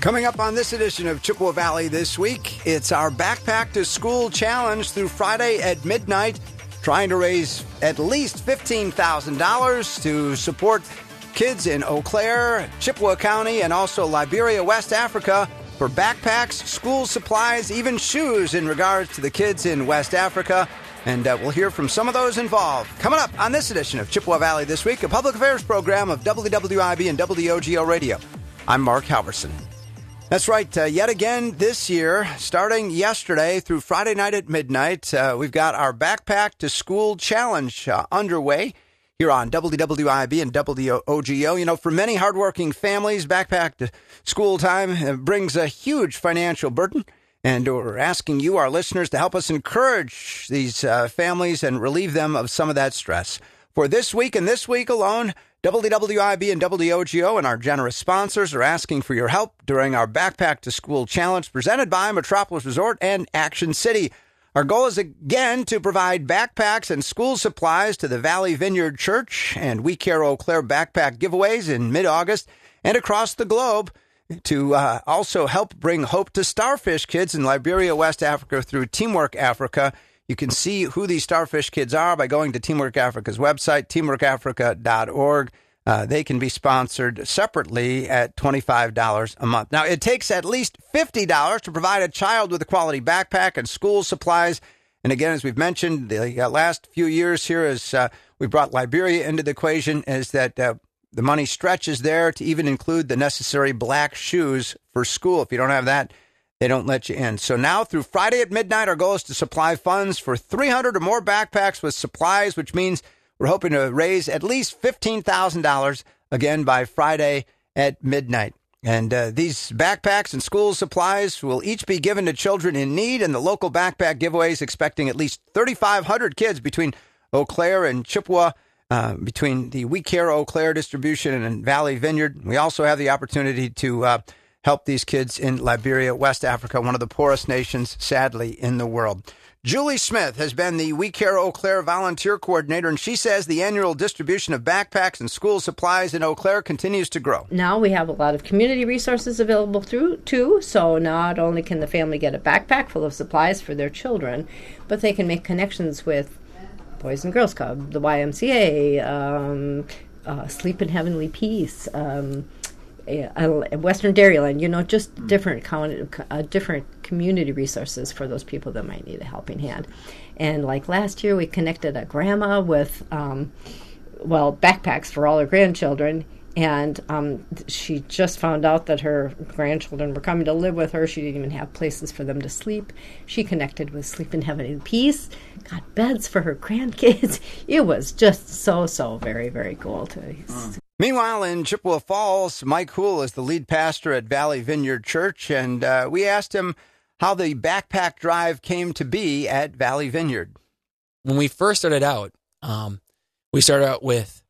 Coming up on this edition of Chippewa Valley this week, it's our Backpack to School Challenge through Friday at midnight, trying to raise at least $15,000 to support kids in Eau Claire, Chippewa County, and also Liberia, West Africa for backpacks, school supplies, even shoes in regards to the kids in West Africa. And we'll hear from some of those involved. Coming up on this edition of Chippewa Valley this week, a public affairs program of WWIB and WOGO Radio. I'm Mark Halverson. That's right. Yet again this year, starting yesterday through Friday night at midnight, we've got our Backpack to School Challenge underway here on WWIB and WOGO. You know, for many hardworking families, backpack to school time brings a huge financial burden. And we're asking you, our listeners, to help us encourage these families and relieve them of some of that stress. For this week and this week alone, WWIB and WOGO and our generous sponsors are asking for your help during our Backpack to School Challenge presented by Metropolis Resort and Action City. Our goal is, again, to provide backpacks and school supplies to the Valley Vineyard Church and We Care Eau Claire backpack giveaways in mid-August and across the globe to also help bring hope to starfish kids in Liberia, West Africa through Teamwork Africa. You can see who these starfish kids are by going to Teamwork Africa's website, teamworkafrica.org. They can be sponsored separately at $25 a month. Now, it takes at least $50 to provide a child with a quality backpack and school supplies. And again, as we've mentioned, the last few years here as we brought Liberia into the equation is that the money stretches there to even include the necessary black shoes for school. If you don't have that, they don't let you in. So now through Friday at midnight, our goal is to supply funds for 300 or more backpacks with supplies, which means we're hoping to raise at least $15,000 again by Friday at midnight. And these backpacks and school supplies will each be given to children in need, and the local backpack giveaways expecting at least 3,500 kids between Eau Claire and Chippewa, between the We Care Eau Claire distribution and Valley Vineyard. We also have the opportunity to help these kids in Liberia, West Africa, one of the poorest nations, sadly, in the world. Julie Smith has been the We Care Eau Claire volunteer coordinator, and she says the annual distribution of backpacks and school supplies in Eau Claire continues to grow. Now we have a lot of community resources available too, so not only can the family get a backpack full of supplies for their children, but they can make connections with Boys and Girls Club, the YMCA, Sleep in Heavenly Peace, Western Dairyland, just different community resources for those people that might need a helping hand. And like last year, we connected a grandma with, backpacks for all her grandchildren. And she just found out that her grandchildren were coming to live with her. She didn't even have places for them to sleep. She connected with Sleep in Heaven and Peace, got beds for her grandkids. It was just so very, very cool. Meanwhile, in Chippewa Falls, Mike Hool is the lead pastor at Valley Vineyard Church, and we asked him how the backpack drive came to be at Valley Vineyard. When we first started out, we started out with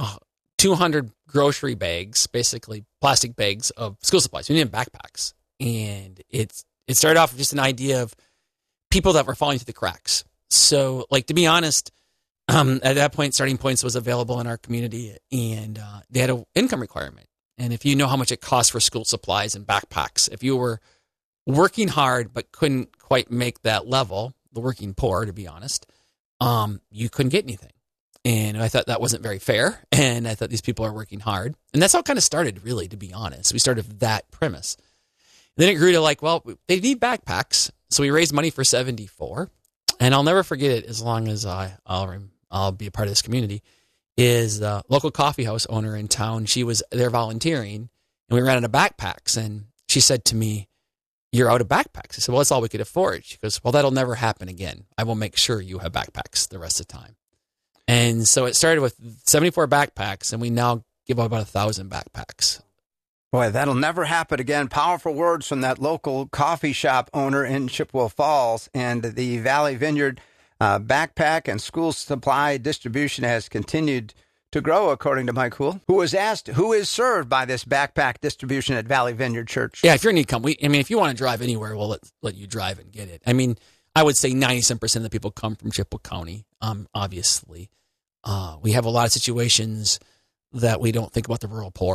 200 grocery bags, basically plastic bags of school supplies. We didn't have backpacks. And it started off with just an idea of people that were falling through the cracks. So, to be honest, at that point, Starting Points was available in our community, and they had an income requirement. And if you know how much it costs for school supplies and backpacks, if you were working hard but couldn't quite make that level, the working poor, to be honest, you couldn't get anything. And I thought that wasn't very fair, and I thought these people are working hard. And that's how it kind of started, really, to be honest. We started with that premise. And then it grew to they need backpacks, so we raised money for 74. And I'll never forget it as long as I'll be a part of this community, is the local coffee house owner in town. She was there volunteering, and we ran out of backpacks. And she said to me, "You're out of backpacks." I said, "Well, that's all we could afford." She goes, "Well, that'll never happen again. I will make sure you have backpacks the rest of the time." And so it started with 74 backpacks, and we now give out about 1,000 backpacks. Boy, that'll never happen again. Powerful words from that local coffee shop owner in Chippewa Falls. And the Valley Vineyard backpack and school supply distribution has continued to grow, according to Mike Hool, who was asked who is served by this backpack distribution at Valley Vineyard Church. Yeah, if you're in need, if you want to drive anywhere, we'll let you drive and get it. I would say 97% of the people come from Chippewa County, obviously. We have a lot of situations that we don't think about the rural poor.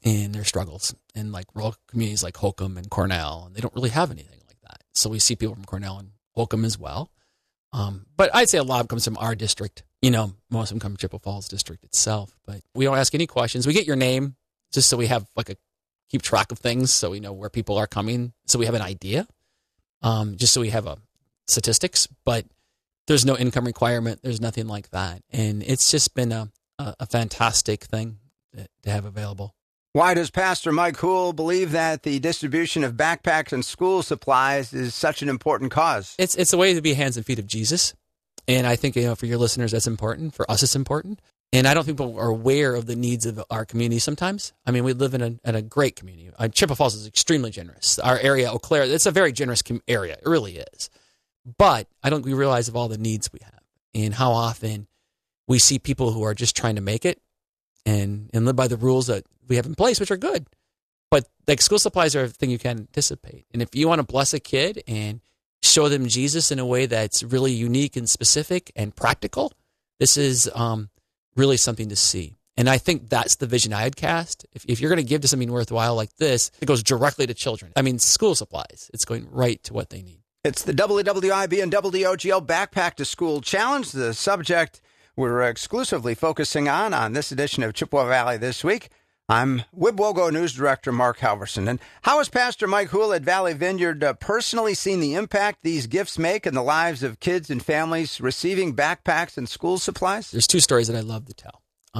in their struggles in like rural communities like Holcomb and Cornell, and they don't really have anything like that. So we see people from Cornell and Holcomb as well. But I'd say a lot of them comes from our district. Most of them come from Chippewa Falls district itself. But we don't ask any questions. We get your name just so we have keep track of things, so we know where people are coming, so we have an idea. Just so we have statistics. But there's no income requirement. There's nothing like that, and it's just been a fantastic thing to have available. Why does Pastor Mike Hool believe that the distribution of backpacks and school supplies is such an important cause? It's a way to be hands and feet of Jesus. And I think, for your listeners, that's important. For us, it's important. And I don't think people are aware of the needs of our community sometimes. I mean, we live in a great community. Chippewa Falls is extremely generous. Our area, Eau Claire, it's a very generous area. It really is. But I don't think we realize of all the needs we have and how often we see people who are just trying to make it and live by the rules that we have in place, which are good. But like school supplies are a thing you can't anticipate. And if you want to bless a kid and show them Jesus in a way that's really unique and specific and practical, this is really something to see. And I think that's the vision I had cast. If you're going to give to something worthwhile like this, it goes directly to children. I mean, school supplies. It's going right to what they need. It's the WWIB and WOGL Backpack to School Challenge, the subject we're exclusively focusing on this edition of Chippewa Valley This Week. I'm WIBWOGO News Director Mark Halverson. And how has Pastor Mike Hool at Valley Vineyard personally seen the impact these gifts make in the lives of kids and families receiving backpacks and school supplies? There's two stories that I love to tell.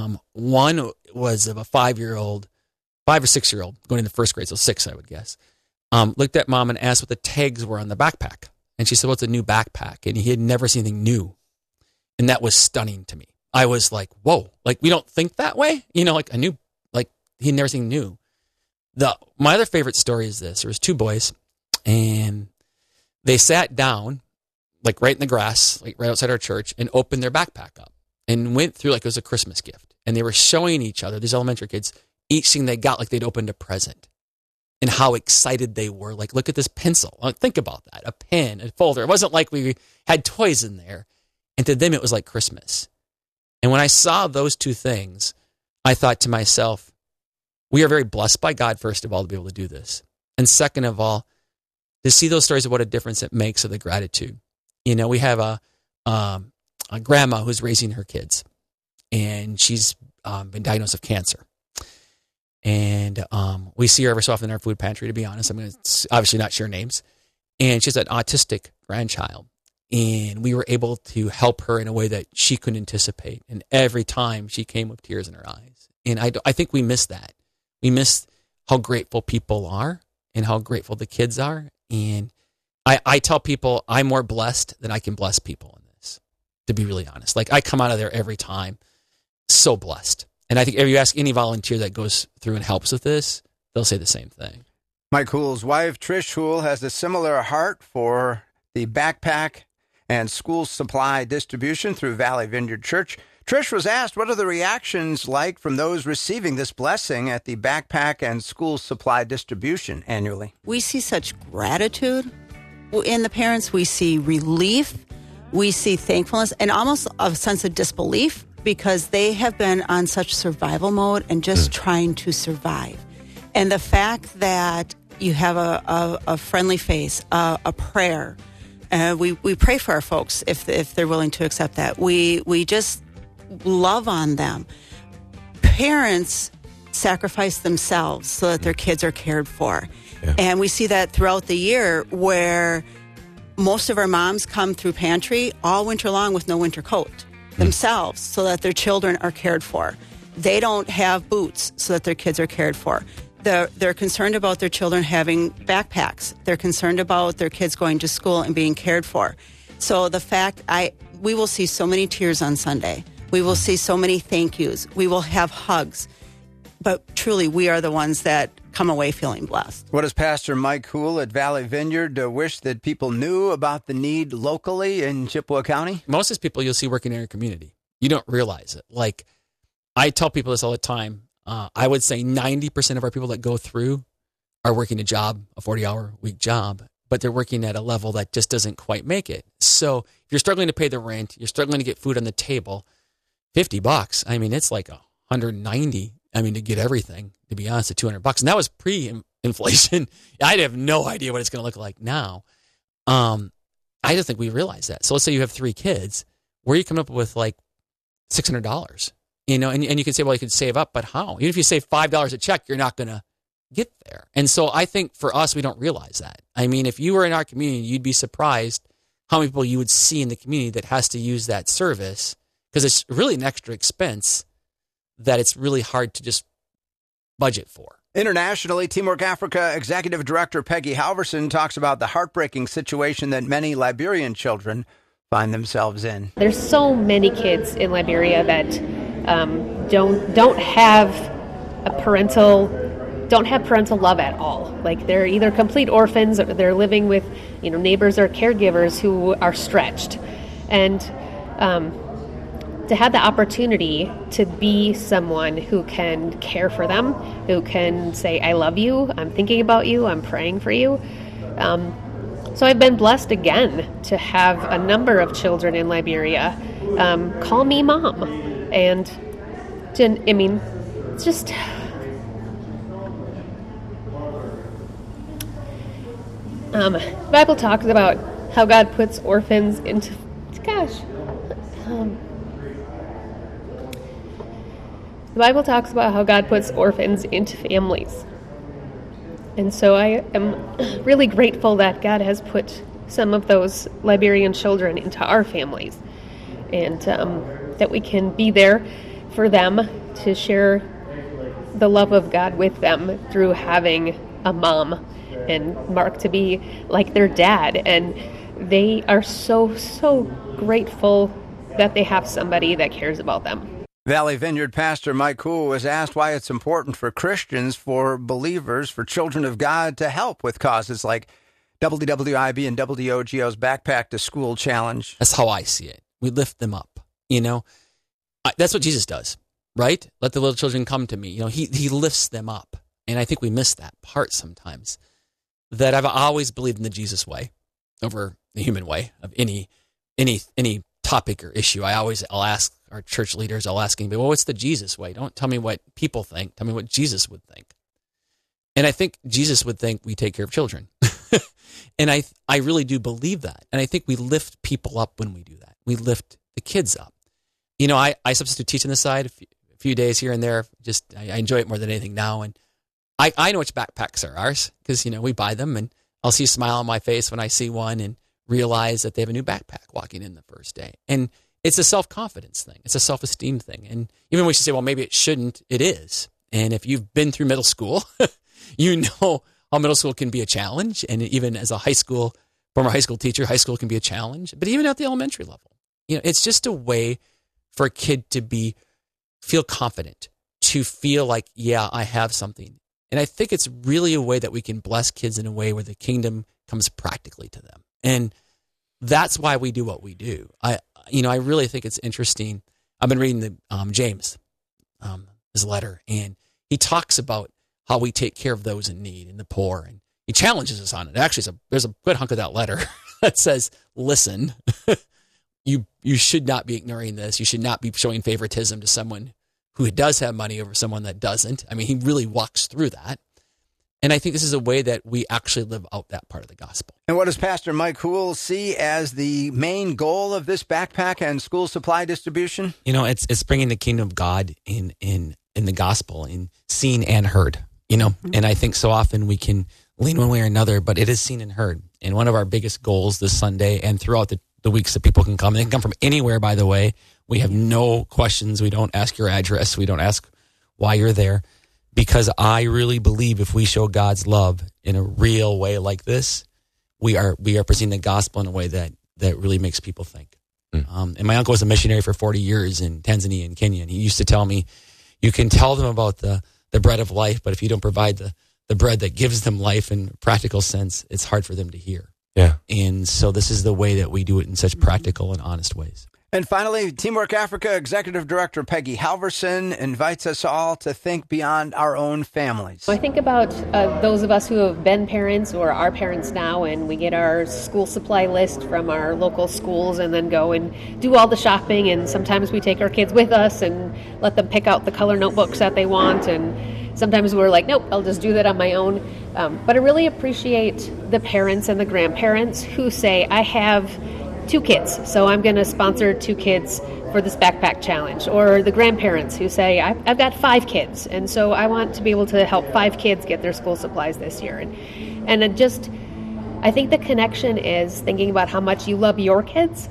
One was of a 5 or 6-year-old going into first grade, so 6, I would guess. Looked at mom and asked what the tags were on the backpack. And she said, "What's a new backpack?" And he had never seen anything new. And that was stunning to me. I was like, whoa, like we don't think that way? Like a new, like he'd never seen new. My other favorite story is this. There was 2 boys and they sat down like right in the grass, like right outside our church, and opened their backpack up and went through like it was a Christmas gift. And they were showing each other, these elementary kids, each thing they got like they'd opened a present. And how excited they were. Like, look at this pencil. Think about that. A pen, a folder. It wasn't like we had toys in there. And to them, it was like Christmas. And when I saw those 2 things, I thought to myself, we are very blessed by God, first of all, to be able to do this. And second of all, to see those stories of what a difference it makes of the gratitude. We have a grandma who's raising her kids. And she's been diagnosed with cancer. And we see her every so often in our food pantry, to be honest. I'm going to obviously not share names. And she's an autistic grandchild. And we were able to help her in a way that she couldn't anticipate. And every time she came with tears in her eyes. And I think we miss that. We miss how grateful people are and how grateful the kids are. And I tell people I'm more blessed than I can bless people in this, to be really honest. Like I come out of there every time so blessed. And I think if you ask any volunteer that goes through and helps with this, they'll say the same thing. Mike Hool's wife, Trish Hool, has a similar heart for the backpack and school supply distribution through Valley Vineyard Church. Trish was asked, what are the reactions like from those receiving this blessing at the backpack and school supply distribution annually? We see such gratitude in the parents. We see relief. We see thankfulness and almost a sense of disbelief because they have been on such survival mode and just trying to survive. And the fact that you have a friendly face, a prayer, we pray for our folks if they're willing to accept that. We just love on them. Parents sacrifice themselves so that their kids are cared for. Yeah. And we see that throughout the year where most of our moms come through pantry all winter long with no winter coat themselves so that their children are cared for. They don't have boots so that their kids are cared for. They're concerned about their children having backpacks. They're concerned about their kids going to school and being cared for. So the fact we will see so many tears on Sunday. We will see so many thank yous. We will have hugs. But truly, we are the ones that come away feeling blessed. What does Pastor Mike Hool at Valley Vineyard wish that people knew about the need locally in Chippewa County? Most of these people you'll see working in your community. You don't realize it. Like, I tell people this all the time. I would say 90% of our people that go through are working a job, a 40-hour week job, but they're working at a level that just doesn't quite make it. So if you're struggling to pay the rent, you're struggling to get food on the table, $50, I mean, it's like $190 I mean, to get everything, to be honest, at $200. And that was pre-inflation. I have no idea what it's going to look like now. I don't think we realize that. So let's say you have 3 kids. Where are you coming up with like $600? You know, and you can say, well, you can save up, but how? Even if you save $5 a check, you're not going to get there. And so I think for us, we don't realize that. I mean, if you were in our community, you'd be surprised how many people you would see in the community that has to use that service, because it's really an extra expense that it's really hard to just budget for. Internationally, Teamwork Africa Executive Director Peggy Halverson talks about the heartbreaking situation that many Liberian children find themselves in. There's so many kids in Liberia that don't have parental love at all. Like, they're either complete orphans or they're living with, neighbors or caregivers who are stretched. And to have the opportunity to be someone who can care for them, who can say, I love you, I'm thinking about you, I'm praying for you. So I've been blessed again to have a number of children in Liberia call me mom. And, it's just... the Bible talks about how God puts orphans into... The Bible talks about how God puts orphans into families. And so I am really grateful that God has put some of those Liberian children into our families. And that we can be there for them, to share the love of God with them through having a mom and Mark to be like their dad. And they are so, so grateful that they have somebody that cares about them. Valley Vineyard pastor Mike Cool was asked why it's important for Christians, for believers, for children of God to help with causes like WWIB and WOGO's Backpack to School Challenge. That's how I see it. We lift them up, That's what Jesus does, right? Let the little children come to me. He lifts them up. And I think we miss that part sometimes. That I've always believed in the Jesus way over the human way of any topic or issue. I'll ask our church leaders, I'll ask anybody, well, what's the Jesus way? Don't tell me what people think. Tell me what Jesus would think. And I think Jesus would think we take care of children. And I really do believe that. And I think we lift people up when we do that. We lift the kids up. I substitute teach on the side a few days here and there. I enjoy it more than anything now. And I know which backpacks are ours because, we buy them, and I'll see a smile on my face when I see one and realize that they have a new backpack walking in the first day. And it's a self-confidence thing. It's a self-esteem thing. And even when we should say, well, maybe it shouldn't, it is. And if you've been through middle school, you know how middle school can be a challenge. And even as a former high school teacher, high school can be a challenge. But even at the elementary level, it's just a way for a kid to feel confident, to feel like, yeah, I have something. And I think it's really a way that we can bless kids in a way where the kingdom comes practically to them. And that's why we do what we do. I really think it's interesting. I've been reading the James, his letter, and he talks about how we take care of those in need and the poor, and he challenges us on it. Actually, there's a good hunk of that letter that says, listen, you should not be ignoring this. You should not be showing favoritism to someone who does have money over someone that doesn't. I mean, he really walks through that. And I think this is a way that we actually live out that part of the gospel. And what does Pastor Mike Hool see as the main goal of this backpack and school supply distribution? It's bringing the kingdom of God in the gospel, in seen and heard. And I think so often we can lean one way or another, but it is seen and heard. And one of our biggest goals this Sunday and throughout the weeks that people can come, and they can come from anywhere, by the way. We have no questions. We don't ask your address. We don't ask why you're there. Because I really believe if we show God's love in a real way like this, we are presenting the gospel in a way that really makes people think. And my uncle was a missionary for 40 years in Tanzania and Kenya, and he used to tell me, you can tell them about the bread of life, but if you don't provide the bread that gives them life in a practical sense, it's hard for them to hear. Yeah. And so this is the way that we do it in such practical and honest ways. And finally, Teamwork Africa Executive Director Peggy Halverson invites us all to think beyond our own families. I think about those of us who have been parents or are parents now, and we get our school supply list from our local schools and then go and do all the shopping, and sometimes we take our kids with us and let them pick out the color notebooks that they want, and sometimes we're like, nope, I'll just do that on my own. But I really appreciate the parents and the grandparents who say, I have 2 kids, so I'm going to sponsor 2 kids for this backpack challenge. Or the grandparents who say, I've got 5 kids, and so I want to be able to help 5 kids get their school supplies this year. And I think the connection is thinking about how much you love your kids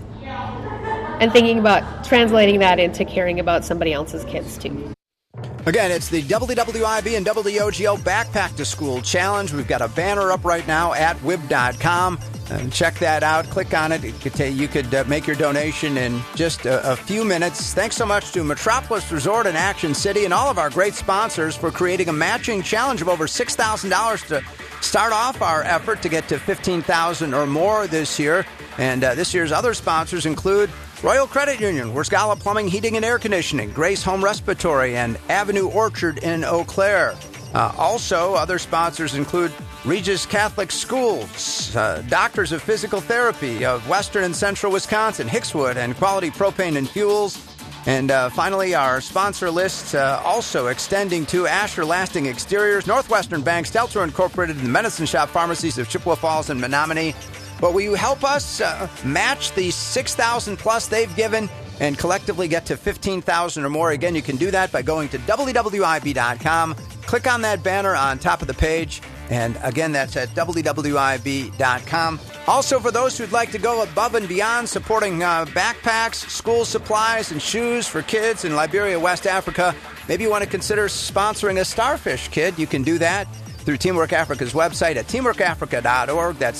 and thinking about translating that into caring about somebody else's kids too. Again, it's the WWIB and WOGO Backpack to School Challenge. We've got a banner up right now at WIB.com. Check that out. Click on it. You could make your donation in just a few minutes. Thanks so much to Metropolis Resort and Action City and all of our great sponsors for creating a matching challenge of over $6,000 to start off our effort to get to $15,000 or more this year. And this year's other sponsors include Royal Credit Union, Wersgala Plumbing, Heating and Air Conditioning, Grace Home Respiratory, and Avenue Orchard in Eau Claire. Also, other sponsors include Regis Catholic Schools, Doctors of Physical Therapy of Western and Central Wisconsin, Hickswood, and Quality Propane and Fuels. And finally, our sponsor list also extending to Asher Lasting Exteriors, Northwestern Bank, Stelter Incorporated, and the Medicine Shop Pharmacies of Chippewa Falls and Menominee. But will you help us match the $6,000 plus they've given and collectively get to $15,000 or more? Again, you can do that by going to WWIB.com. Click on that banner on top of the page. And again, that's at WWIB.com. Also, for those who'd like to go above and beyond supporting backpacks, school supplies, and shoes for kids in Liberia, West Africa, maybe you want to consider sponsoring a Starfish Kid. You can do that through Teamwork Africa's website at teamworkafrica.org. That's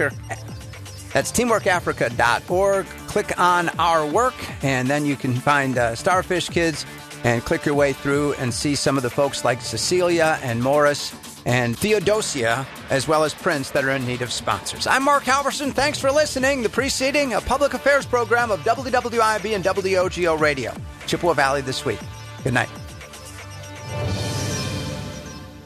teamworkafrica.org. Click on our work, and then you can find Starfish Kids and click your way through and see some of the folks like Cecilia and Morris and Theodosia, as well as Prince, that are in need of sponsors. I'm Mark Halverson. Thanks for listening. The preceding, a public affairs program of WWIB and WOGO Radio. Chippewa Valley This Week. Good night.